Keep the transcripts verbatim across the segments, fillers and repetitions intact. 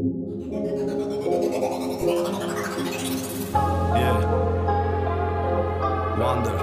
Yeah. Wonder.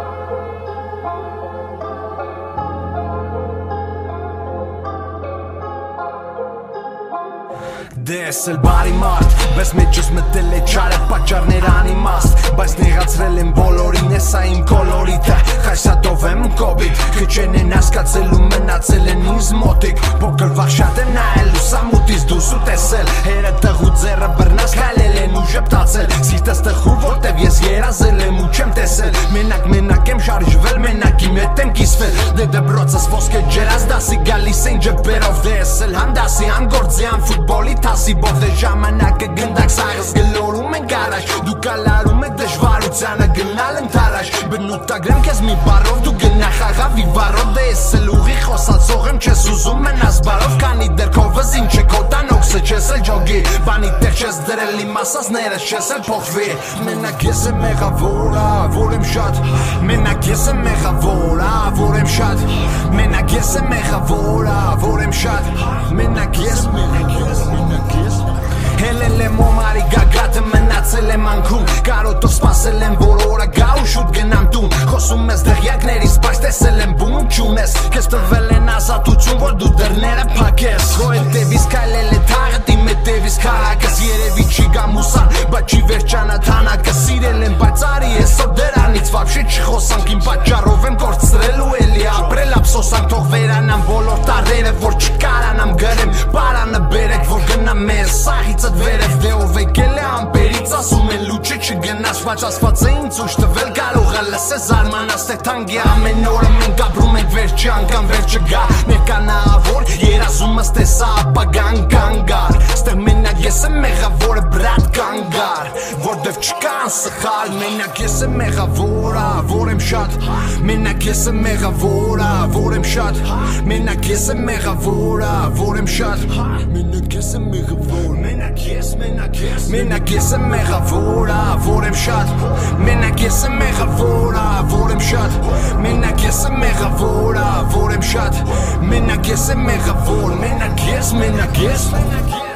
Դես էլ բարի մարդ, բայց մեջս մտել է չար է պատճառներ անիմաստ, բայց նեղացրել եմ բոլորին, ես ա իմ կոլորիտը, խայսատով եմ կոբիտ, քչեն են հասկացել ու մնացել են ինձ մոտիկ, փոքր վաղ շատ եմ նայել ու սամուտից դուրս ու տեսել, հերը տղու ձեռը բռնած քայլել են ու ժպտացել, սիրտս տխուր որտև ես երազել եմ ու չեմ տեսել, մենակ մենակ եմ շարժվել, մենակ իմ հետ եմ կիսվել, դե դպրոցս ոսկե ջրած դասի գալիս են ջպերով, դես էլ հանդասի անգործի ան ֆուտբոլի Սիբով դե ժամանակը գնդակ սաղս գլորում ենք առաջ Դու կալարում եք դժվարությանը գնալ ընթարաշ Բնութագրեմ կեզ մի բարով դու գնա խաղավի վարով Դե ես էլ ուղի խոսացող եմ չես ուզում մնաս բարով Կանի դերքովս ինչ է կոտան օքսը չես էլ ջոգի Բանի տեղ չես դրել իմ ասածներս չես էլ փոխվի Մենակ ես եմ մեղավորա որ եմ շատ Մենակ ես եմ մեղավորա որ եմ շատ Մենակ ես եմ մեղավորա որ եմ շատ Մենակ ես մենակ ես մենակ ես Հելել եմ օմարի գագատը մնացել եմ անքում Կարոտով սպասել եմ որ օրը գա ու շուտ գնամ տուն Խոսում ես դղյակներից բայց տեսել եմ բուն չունես Կեզ տվել են ազատություն որ դու դռները փակես Քո հետևից քայլել է թաղդ իմ հետևից քաղաքս Երևի չի գա մուսան բայց չի վերջանաթանակը Սիրել եմ բայց արի այսօր դրանից վաբշե չխոսանք Իմ պատճառով եմ կորցրել ու էլի ապրել ափսոսանք Թող վերանամ բոլոր տարերը որ չկարանամ գրեմ Պարանը բերեք որ գնամ մեր սաղիցդ վերև Դե ով եկել է ամպերից ասում է լուչը չգնաս Բայց ասված է ինձ ուշ տվել կարող է լսես արմանաս Թե թանգի ամեն օրը մենք ապրում ենք վերջի անգամ վերջը գա Ներկանավոր երազումս տեսա ապագան կանգար Ստեղ մենակ ես եմ մեղավորը բրատ կանգար Որտև չկան սխալ մենակ ես եմ մեղավորա որ եմ շատ Մենակ ես եմ մեղավորա որ եմ շատ Մենակ ես եմ մեղավորա որ եմ շատ Մենակ ես եմ մեղավոր Մենակ ես մենակ ես Մենակ ես եմ մեղավորա որ եմ շատ Մենակ ես եմ մեղավորա որ եմ շատ Մենակ ես եմ մեղավորա որ եմ շատ Մենակ ես եմ մեղավոր Մենակ ես մենակ ես Մենակ ես